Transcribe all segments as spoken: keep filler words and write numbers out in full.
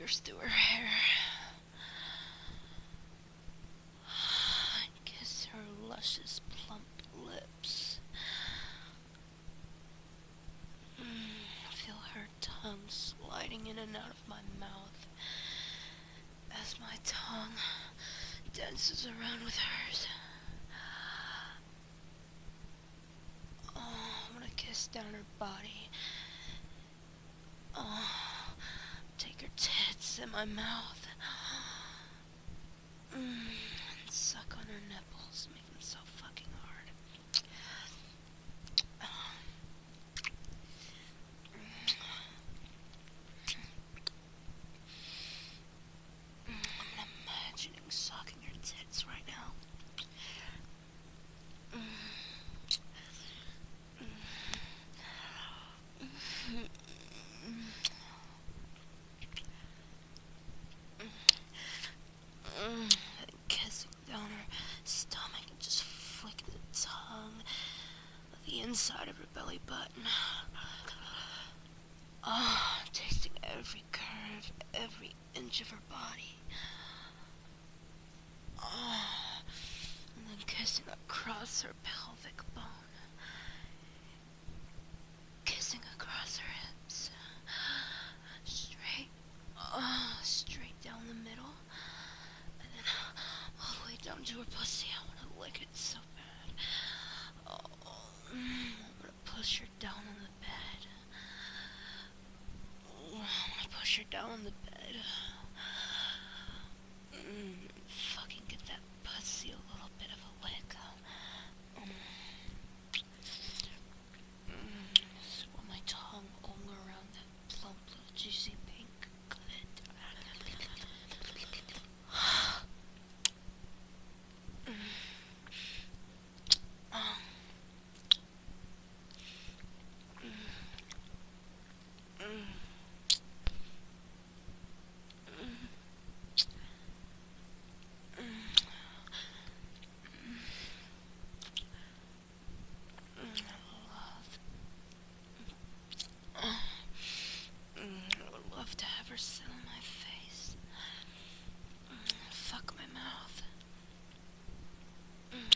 fingers through her hair. I kiss her luscious, plump lips. Mm, feel her tongue sliding in and out of my mouth as my tongue dances around with hers. Oh, I want to kiss down her body. Oh, take her tits in my mouth. Mm, and suck on her nipples, make them so fucking hard. I'm imagining sucking her tits right now. Kissing down her stomach and just flick the tongue of the inside of her belly button. Ah, oh, tasting every curve, every inch of her body. Ah, oh, and then kissing across her pelvic bone. Kissing across her hips. Straight, ah, oh, straight down the middle. And then all the way down to her pussy. I want to lick it so bad. Oh, mm, I want to push her down on the bed. Oh, I want to push her down on the bed. Mm, fucking get that pussy a little bit of a lick. Mm. Mm, swirl my tongue all around that plump little juicy pink clit. Mm. Oh. Mm. Mm. To have her sit on my face. Mm, fuck my mouth. Mm.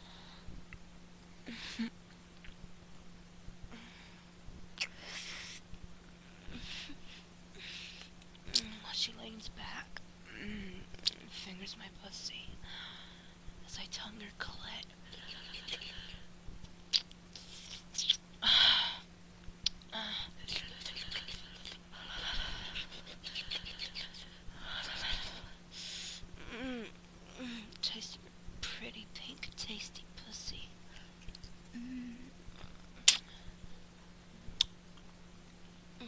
Mm, while she leans back, mm, fingers my pussy as I tongue her clit. Tasting her pretty pink, tasty pussy. Mm. Mm.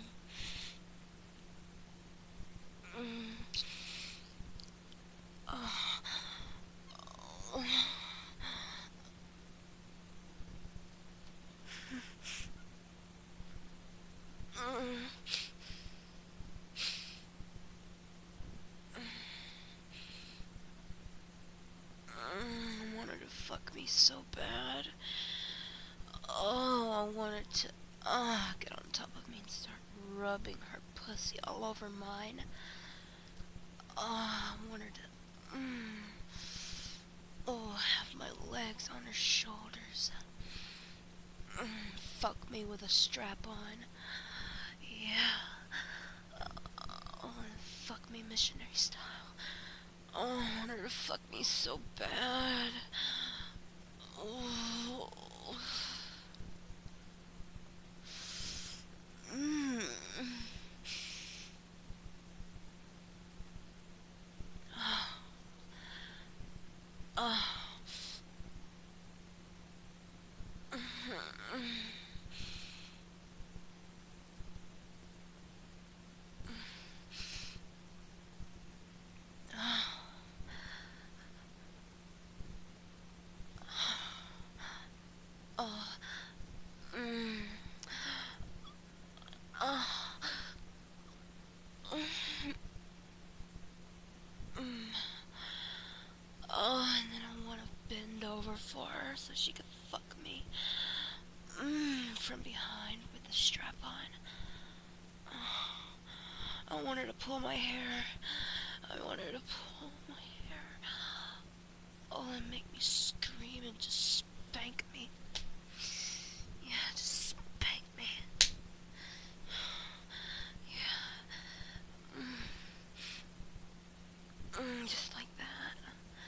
Mm. Oh. Oh. Mm. I wanted to fuck me so bad. Oh, I wanted to uh, get on top of me and start rubbing her pussy all over mine. Oh, I wanted to mm, oh, have my legs on her shoulders. Mm, fuck me with a strap on. Yeah. Oh, and fuck me missionary style. Oh, I wanted to fuck me so bad. Oh. Mm. Oh. Oh. Mm. Oh. Mm. Oh, and then I want to bend over for her so she could fuck me mm, from behind with the strap on. Oh, I want her to pull my hair. I want her to pull my hair. Oh, and make me scream and just spank me. Yeah, just spank me. Yeah. Mm. Mm, just like that.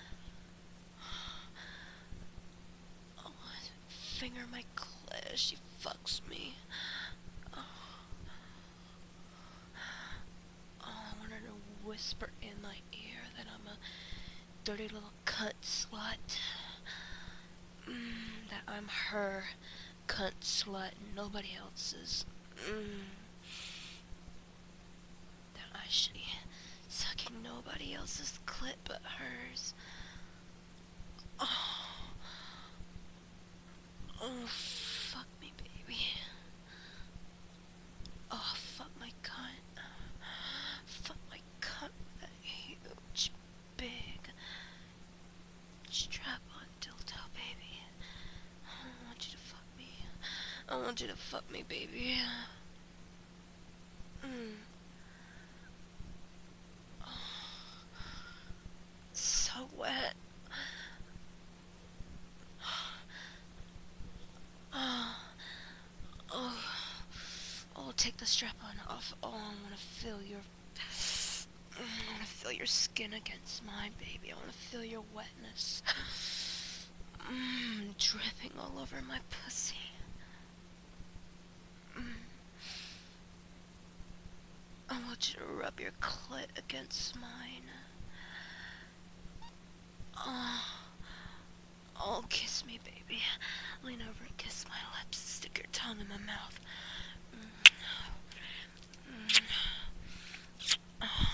Oh, finger my clit as she fucks me. Oh. Oh, I want her to whisper in my ear that I'm a dirty little cunt slut. Mm, that I'm her cunt slut and nobody else's. Mm. That I should be sucking nobody else's clit but hers. Oh. Oh, fuck me, baby. Oh, fuck my cunt. Fuck my cunt with that huge, big strap-on dildo, baby. I want you to fuck me. I want you to fuck me, baby. Mm. Oh. So wet. Oh. Oh. Oh, take the strap-on off. Oh, I want to feel your... I want to feel your skin against mine, baby. I want to feel your wetness. Mm, dripping all over my pussy. Mm. I want you to rub your clit against mine. Oh. Oh, kiss me, baby. Lean over and kiss my lips. Stick your tongue in my mouth. Mm. Mm. Oh.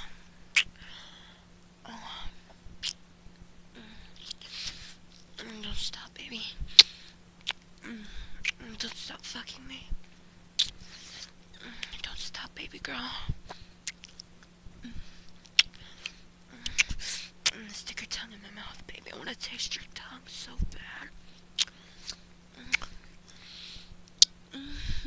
Oh. Mm. Don't stop, baby. Mm. Don't stop fucking me. Mm. Don't stop, baby girl. Mm. Mm. Stick your tongue in my mouth, baby. I want to taste your tongue so bad. Mm. Mm.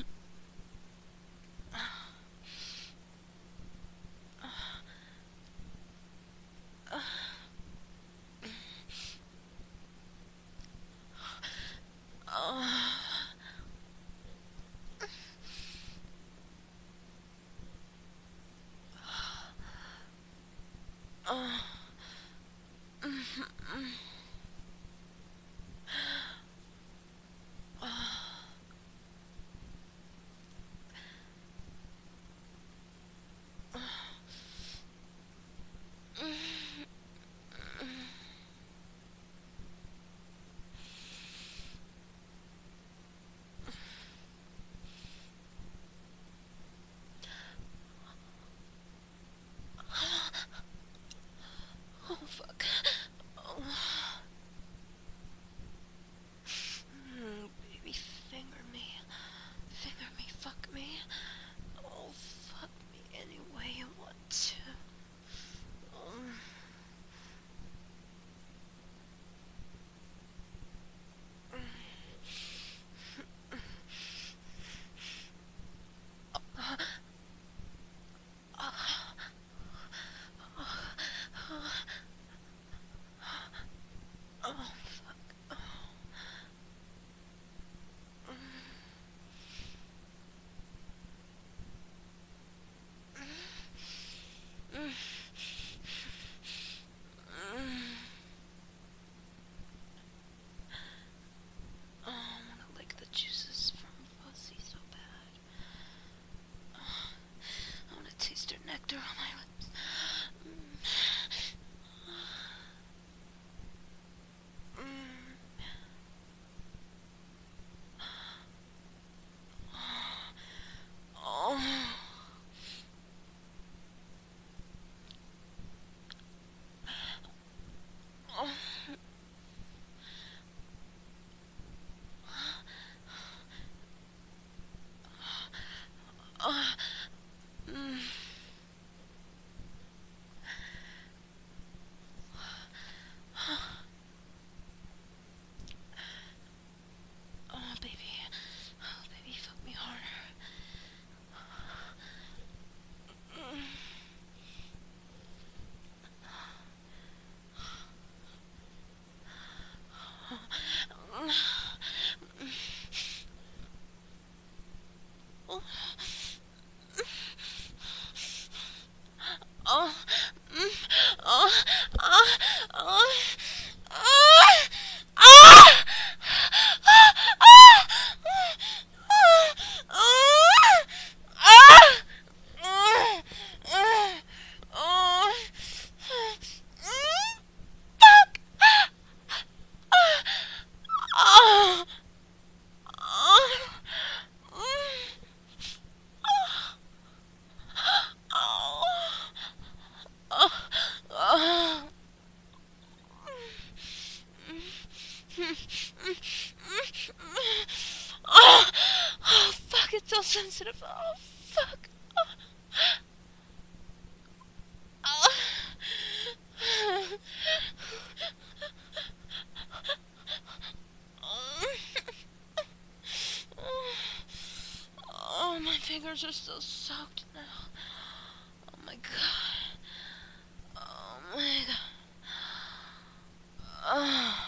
Oh, fuck. Oh. Mm, baby, finger me. Finger me, fuck me. Oh, fuck me any way you want to. Oh. Oh, fuck. Mm. Mm. Oh, I want to lick the juices from pussy so bad. Oh, I want to taste her nectar on my lips. Mm. Mm. Oh. Oh. Oh. Mm. Oh, baby. Oh, baby, fuck me harder. Mm. sensitive. Oh, fuck. Oh. Oh. Oh, my fingers are still soaked now. Oh my god. Oh my god. Oh.